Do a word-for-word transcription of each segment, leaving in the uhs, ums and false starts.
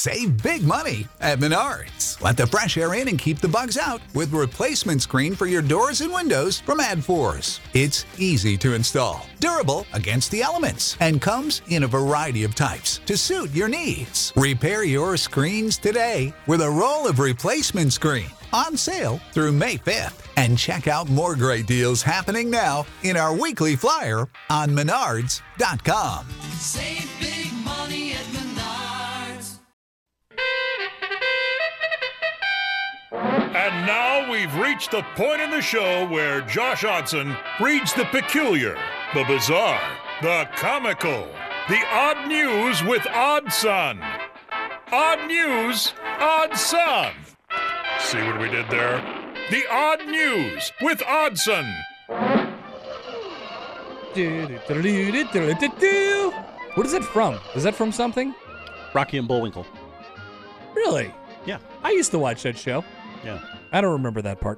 Save big money at Menards. Let the fresh air in and keep the bugs out with replacement screen for your doors and windows from Adforce. It's easy to install, durable against the elements, and comes in a variety of types to suit your needs. Repair your screens today with a roll of replacement screen on sale through May fifth. And check out more great deals happening now in our weekly flyer on menards dot com. Save big money at Menards. And now we've reached the point in the show where Josh Odson reads the peculiar, the bizarre, the comical, the odd news with Odd Son. Odd news, Odd Son. See what we did there? The odd news with Oddson. What is it from? Is that from something? Rocky and Bullwinkle. Really? Yeah. I used to watch that show. Yeah. I don't remember that part.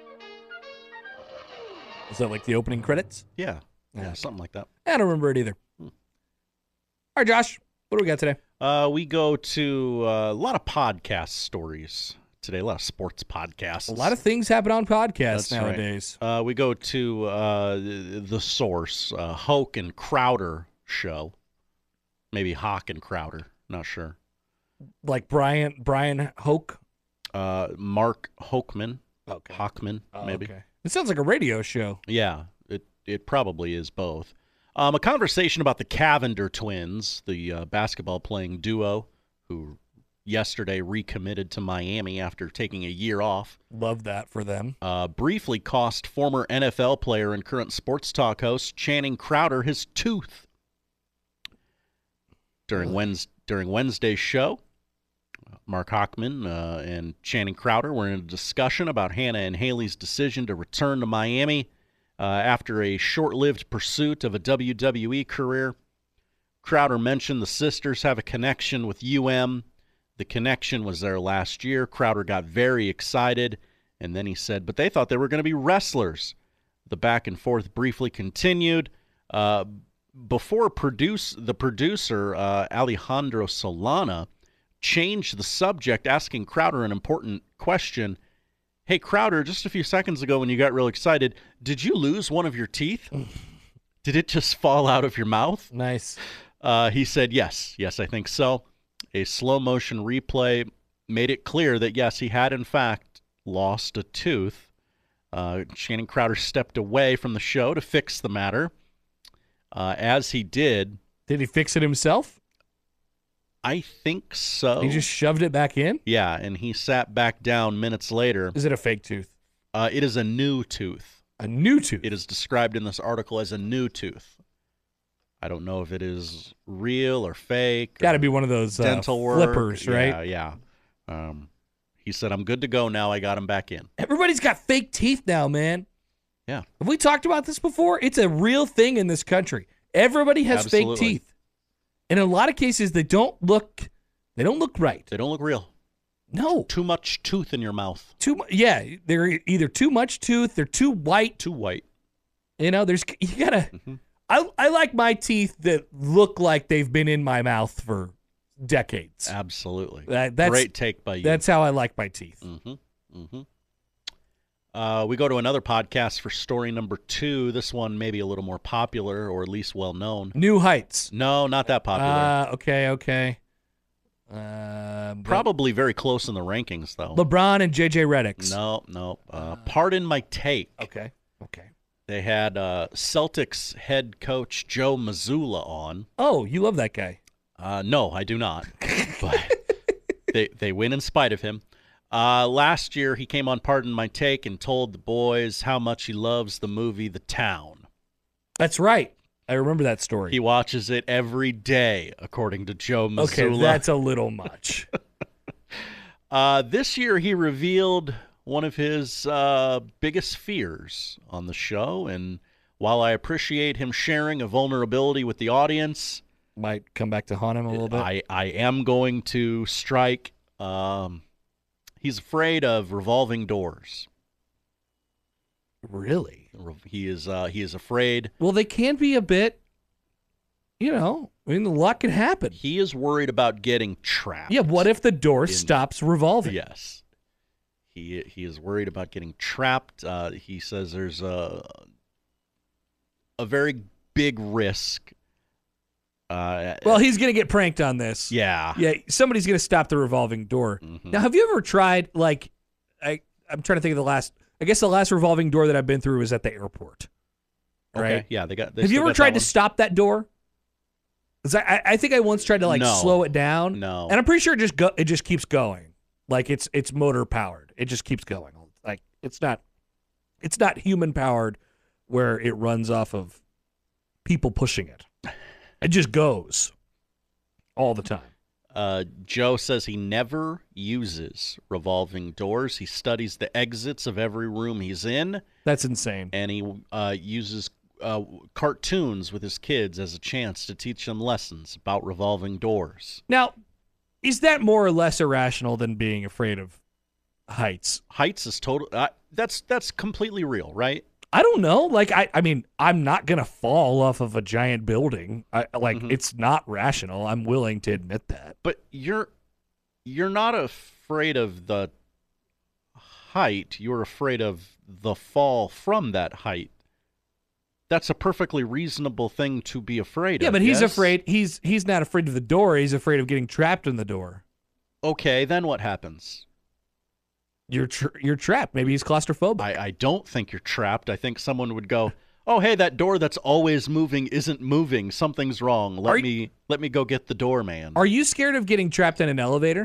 Is that like the opening credits? Yeah. Yeah, yeah, something like that. I don't remember it either. Hmm. All right, Josh, what do we got today? Uh, we go to uh, a lot of podcast stories today, a lot of sports podcasts. A lot of things happen on podcasts That's nowadays. Right. Uh, we go to uh, The Source, uh, Hoke and Crowder show. Maybe Hawk and Crowder, not sure. Like Brian Brian Hoke? Uh, Mark Hokeman. Okay. Hockman, oh, maybe. Okay. It sounds like a radio show. Yeah, it, it probably is both. Um, a conversation about the Cavender twins, the uh, basketball-playing duo who yesterday recommitted to Miami after taking a year off. Love that for them. Uh, briefly cost former N F L player and current sports talk host Channing Crowder his tooth. During, Wednesday, during Wednesday's show, Mark Hockman uh, and Channing Crowder were in a discussion about Hannah and Haley's decision to return to Miami uh, after a short-lived pursuit of a W W E career. Crowder mentioned the sisters have a connection with U M. The connection was there last year. Crowder got very excited, and then he said, but they thought they were going to be wrestlers. The back and forth briefly continued. Uh, before produce the producer, uh, Alejandro Solana, changed the subject, asking Crowder an important question. Hey, Crowder, just a few seconds ago when you got real excited, did you lose one of your teeth? Did it just fall out of your mouth? Nice. Uh, he said, yes. Yes, I think so. A slow-motion replay made it clear that, yes, he had, in fact, lost a tooth. Uh, Channing Crowder stepped away from the show to fix the matter. Uh, as he did... Did he fix it himself? I think so. He just shoved it back in? Yeah, and he sat back down minutes later. Is it a fake tooth? Uh, it is a new tooth. A new tooth? It is described in this article as a new tooth. I don't know if it is real or fake. Got to be one of those uh, dental work. flippers, right? Yeah, yeah. Um, he said, I'm good to go now. I got him back in. Everybody's got fake teeth now, man. Yeah. Have we talked about this before? It's a real thing in this country. Everybody has Absolutely. fake teeth. And in a lot of cases, they don't look they don't look right. They don't look real. No. Too much tooth in your mouth. Too mu- Yeah, they're either too much tooth, they're too white. Too white. You know, there's you got to mm-hmm. I I like my teeth that look like they've been in my mouth for decades. Absolutely. That, that's, Great take by you. That's how I like my teeth. Mm-hmm. Mm-hmm. Uh, we go to another podcast for story number two. This one may be a little more popular, or at least well-known. New Heights. No, not that popular. Uh, okay, okay. Uh, Probably very close in the rankings, though. LeBron and J J Redick. No, no. Uh, pardon my take. Okay, okay. They had uh, Celtics head coach Joe Mazzulla on. Oh, you love that guy. Uh, no, I do not. But they they win in spite of him. Uh, last year, he came on Pardon My Take and told the boys how much he loves the movie The Town. That's right. I remember that story. He watches it every day, according to Joe Mazzulla. Okay, that's a little much. uh, this year, he revealed one of his uh, biggest fears on the show, and while I appreciate him sharing a vulnerability with the audience, might come back to haunt him a little bit. I, I am going to strike. Um, he's afraid of revolving doors. Really? He is. Uh, he is afraid. Well, they can be a bit, you know, I mean, a lot can happen. He is worried about getting trapped. Yeah, what if the door in- stops revolving? Yes. He he is worried about getting trapped. Uh, he says there's a a very big risk. Uh, Well, he's going to get pranked on this. yeah. Yeah, somebody's going to stop the revolving door. Mhm. Now, have you ever tried, like, I, I'm trying to think of the last, I guess the last revolving door that I've been through was at the airport. Okay. Right? Yeah, they got. They Have you still ever got tried that to stop that door? 'Cause I, I I think I once tried to, like, No. slow it down. No. And I'm pretty sure it just go, it just keeps going. Like, it's it's motor powered. It just keeps going. Like, it's not, it's not human powered where it runs off of people pushing it. It just goes all the time. Uh, Joe says he never uses revolving doors. He studies the exits of every room he's in, That's insane. and he uh, uses uh, cartoons with his kids as a chance to teach them lessons about revolving doors. Now, is that more or less irrational than being afraid of heights? Heights is total. Uh, that's that's completely real, right? I don't know. Like, I, I mean, I'm not gonna fall off of a giant building. I, like, Mhm. it's not rational. I'm willing to admit that. But you're you're not afraid of the height. You're afraid of the fall from that height. That's a perfectly reasonable thing to be afraid Yeah, of. but he's yes? afraid. He's he's not afraid of the door. He's afraid of getting trapped in the door. Okay, then what happens? You're tr- you're trapped. Maybe he's claustrophobic. I, I don't think you're trapped. I think someone would go, "Oh, hey, that door that's always moving isn't moving. Something's wrong. Let Are you- me let me go get the doorman." Are you scared of getting trapped in an elevator?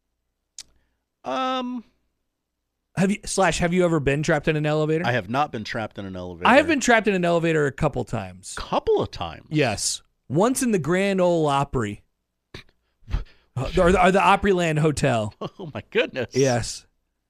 Um, Have you slash Have you ever been trapped in an elevator? I have not been trapped in an elevator. I have been trapped in an elevator a couple times. couple of times. Yes, once in the Grand Ole Opry, or the, or the Opryland Hotel. Oh my goodness. Yes,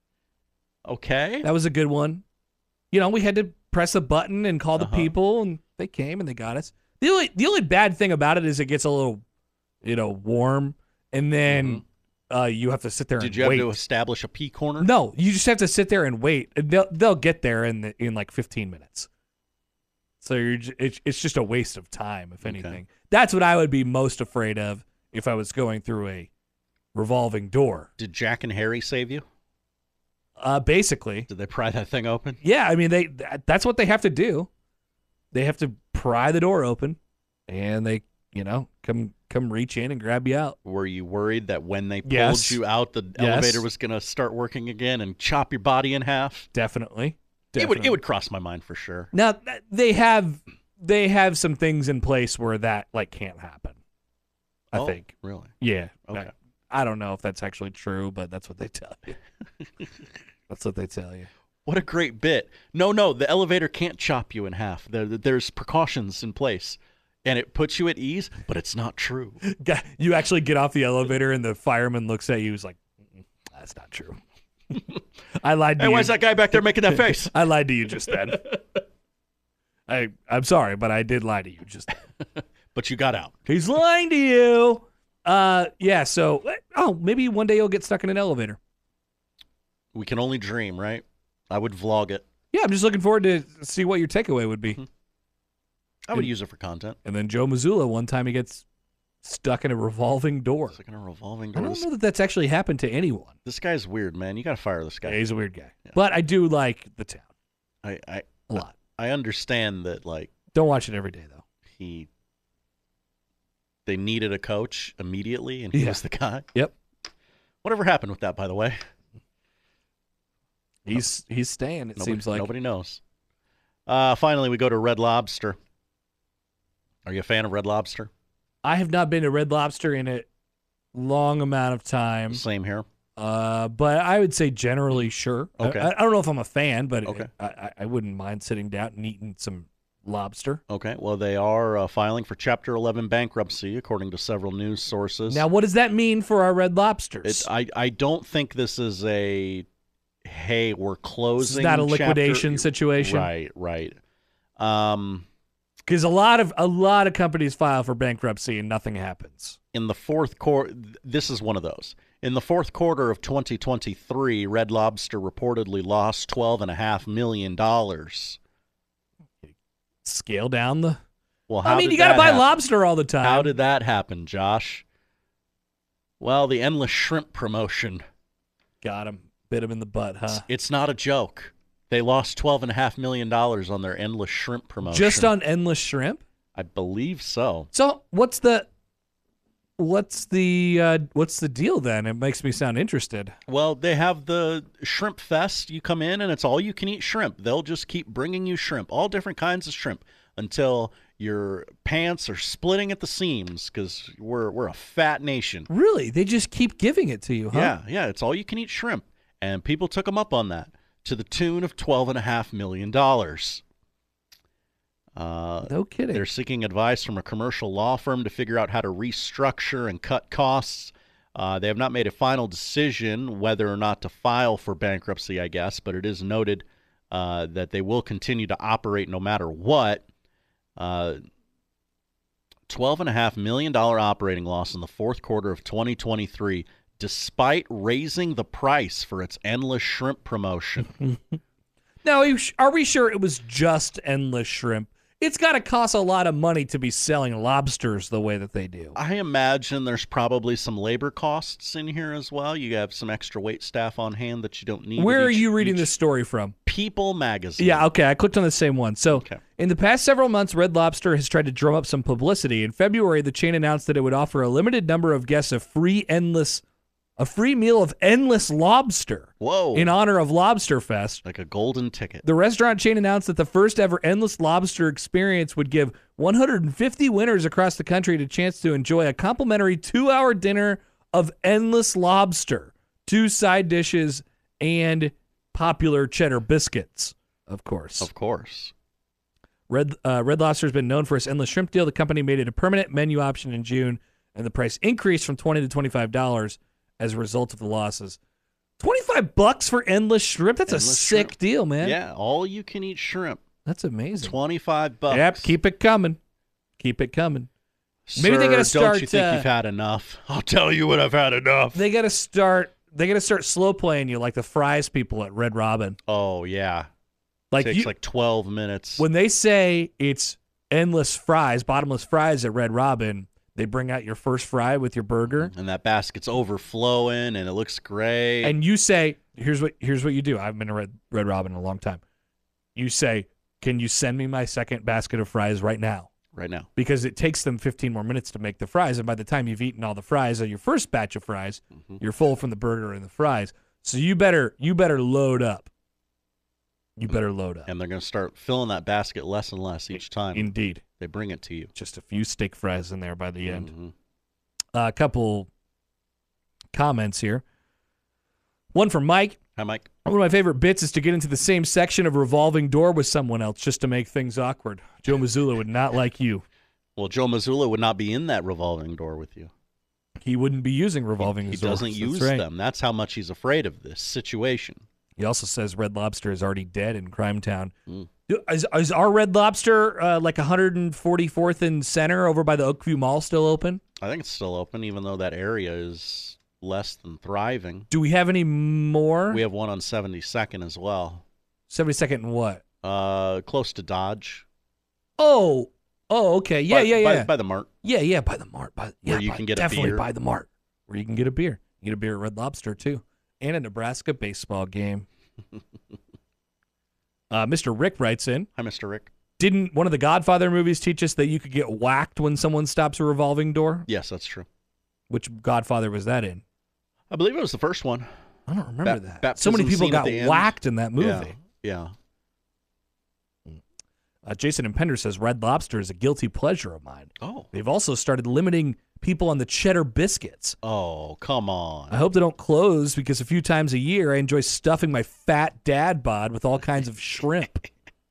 Okay. that was a good one. You know, we had to press a button and call the Uh-huh. people, and they came and they got us. The only the only bad thing about it is it gets a little, you know, warm, and then uh, you have to sit there Did and you have wait. to establish a pee corner? No, you just have to sit there and wait. And They'll they'll get there in the, in like fifteen minutes. So you're j- it's it's just a waste of time, if Okay. anything. That's what I would be most afraid of if I was going through a revolving door. Did Jack and Harry save you? Uh, basically, Did they pry that thing open? yeah. I mean, they that, that's what they have to do. They have to pry the door open, and they you know come come reach in and grab you out. Were you worried that when they pulled Yes. you out, the Yes. elevator was going to start working again and chop your body in half? Definitely, It would Definitely. it would cross my mind for sure. Now th- they have they have some things in place where that like can't happen. I Oh, think. Really? Yeah. Okay. I, I don't know if that's actually true, but that's what they tell you. That's what they tell you. What a great bit. No, no, the elevator can't chop you in half. There, there's precautions in place. And it puts you at ease, but it's not true. Guy- You actually get off the elevator and the fireman looks at you. He's like, "Mm-mm, "That's not true." I lied to Hey, you. why is that guy back there making that face? I lied to you just then. I I'm sorry, but I did lie to you just then. But you got out. He's lying to you. Uh, yeah. So, oh, maybe one day you'll get stuck in an elevator. We can only dream, right? I would vlog it. Yeah, I'm just looking forward to see what your takeaway would be. I would And- use it for content. And then Joe Mazzulla, one time he gets stuck in a revolving door. It's like in a revolving I door. don't This, know that that's actually happened to anyone. this guy's weird, man. You got to fire this guy. Yeah, he's a weird guy. Yeah. But I do like the town I, I, a lot. I understand that, like, Don't watch it every day, though. he, they needed a coach immediately, and he Yeah. was the guy. Yep. Whatever happened with that, by the way? He's he's staying, it Nobody, seems like. nobody knows. Uh, finally, we go to Red Lobster. Are you a fan of Red Lobster? I have not been to Red Lobster in a long amount of time. Same here. Uh, but I would say generally sure. I- Okay. I, I don't know if I'm a fan, but Okay. I, I, I wouldn't mind sitting down and eating some lobster. Okay. Well, they are uh, filing for Chapter eleven bankruptcy, according to several news sources. Now, what does that mean for our Red Lobsters? It, I, I don't think this is a, hey, we're closing. This is not a chapter- liquidation situation? Right, right. Um, Because a lot of a lot of companies file for bankruptcy and nothing happens. in the fourth quarter, this is one of those. In the fourth quarter of twenty twenty-three, Red Lobster reportedly lost twelve point five million dollars. Scale down the Well, how I mean, did you got to that buy happen? lobster all the time. How did that happen, Josh? Well, the endless shrimp promotion. Got him. Bit him in the butt, huh? It's not a joke. They lost twelve point five million dollars on their endless shrimp promotion. Just on endless shrimp? I believe so. So what's the what's the uh, what's the deal then? It makes me sound interested. Well, they have the Shrimp Fest. You come in, and it's all you can eat shrimp. They'll just keep bringing you shrimp, all different kinds of shrimp, until your pants are splitting at the seams because we're, we're a fat nation. Really? They just keep giving it to you, huh? Yeah, yeah, it's all you can eat shrimp. And people took them up on that to the tune of twelve point five million dollars. Uh, No kidding. They're seeking advice from a commercial law firm to figure out how to restructure and cut costs. Uh, they have not made a final decision whether or not to file for bankruptcy, I guess, but it is noted uh, that they will continue to operate no matter what. Uh, twelve point five million dollars operating loss in the fourth quarter of twenty twenty-three, despite raising the price for its endless shrimp promotion. Now, are you- are we sure it was just endless shrimp? It's got to cost a lot of money to be selling lobsters the way that they do. I imagine there's probably some labor costs in here as well. You have some extra wait staff on hand that you don't need. Where at are each- you reading each this story from? People magazine. Yeah, okay. I clicked on the same one. So, Okay. in the past several months, Red Lobster has tried to drum up some publicity. In February, the chain announced that it would offer a limited number of guests a free endless, a free meal of endless lobster Whoa. in honor of Lobster Fest. Like a golden ticket. The restaurant chain announced that the first ever endless lobster experience would give one hundred fifty winners across the country a chance to enjoy a complimentary two-hour dinner of endless lobster, two side dishes, and popular cheddar biscuits, of course. Of course. Red uh, Red Lobster has been known for its endless shrimp deal. The company made it a permanent menu option in June, and the price increased from twenty to twenty-five dollars as a result of the losses. twenty-five bucks for endless shrimp? That's Endless a sick shrimp. deal, man. Yeah, all you can eat shrimp. That's amazing. twenty-five bucks. Yep, keep it coming. Keep it coming. Maybe they gotta Sir, Don't you start, think uh, you've had enough? I'll tell you when I've had enough. They got to start they got to start slow playing you like the fries people at Red Robin. Oh, yeah. Like Takes you, like twelve minutes. when they say it's endless fries, bottomless fries at Red Robin, they bring out your first fry with your burger. and that basket's overflowing, and it looks great. And you say, here's what here's what you do. I've been to Red, Red Robin in a long time. You say, can you send me my second basket of fries right now? right now. Because it takes them fifteen more minutes to make the fries. And by the time you've eaten all the fries of your first batch of fries, Mhm. you're full from the burger and the fries. So you better you better load up. You better load up. And they're going to start filling that basket less and less each time Indeed. they bring it to you. Just a few steak fries in there by the end. Mhm. Uh, a couple comments here. One from Mike. Hi, Mike. One of my favorite bits is to get into the same section of revolving door with someone else just to make things awkward. Joe Mazzulla would not like you. Well, Joe Mazzulla would not be in that revolving door with you. He wouldn't be using revolving He doors. doesn't That's use right. them. That's how much he's afraid of this situation. He also says Red Lobster is already dead in Crime Town. Mm. Do- Is, is our Red Lobster uh, like one hundred forty-fourth and Center over by the Oakview Mall still open? I think it's still open, even though that area is less than thriving. Do we have any more? We have one on seventy-second as well, seventy-second and what? uh, close to Dodge. Oh, oh, okay. Yeah, by, yeah, by, yeah. By the Mart. yeah, yeah, by the Mart. By, yeah, Where you by- can get a definitely beer. by the Mart. Where you can get a beer. You get a beer at Red Lobster, too. And a Nebraska baseball game. uh, Mister Rick writes in, Hi, Mister Rick. didn't one of the Godfather movies teach us that you could get whacked when someone stops a revolving door? Yes, that's true. Which Godfather was that in? I believe it was the first one. I don't remember Ba- that. So many baptism people scene at got the end. whacked in that movie. Yeah. yeah. Uh, Jason and Pender says Red Lobster is a guilty pleasure of mine. Oh. They've also started limiting people on the cheddar biscuits. Oh, come on. I hope they don't close because a few times a year I enjoy stuffing my fat dad bod with all kinds of shrimp.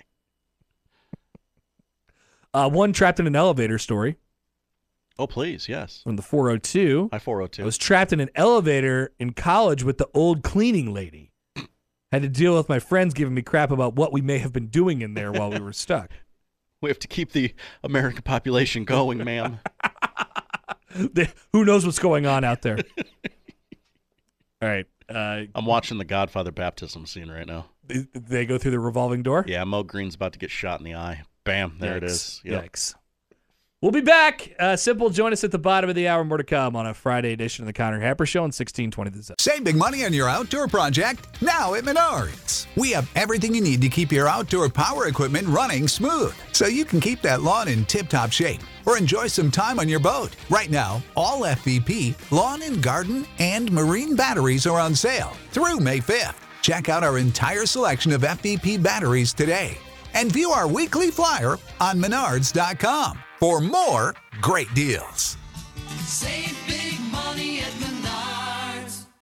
Uh, one trapped in an elevator story Oh, please, yes. from the four oh two. I four oh I two. was trapped in an elevator in college with the old cleaning lady. Had to deal with my friends giving me crap about what we may have been doing in there while we were stuck. We have to keep the American population going, ma'am. They- who knows what's going on out there? All right. Uh, I'm watching the Godfather baptism scene right now. they, they go through the revolving door? Yeah, Mo Green's about to get shot in the eye. Bam, there it Yikes. is. Yep. Yikes. We'll be back. Uh, Simple, join us at the bottom of the hour. More to come on a Friday edition of the Connor Happer Show on sixteen twenty The Zone. Save big money on your outdoor project now at Menards. We have everything you need to keep your outdoor power equipment running smooth so you can keep that lawn in tip-top shape or enjoy some time on your boat. Right now, all F V P, lawn and garden, and marine batteries are on sale through May fifth. Check out our entire selection of F V P batteries today and view our weekly flyer on menards dot com for more great deals. Save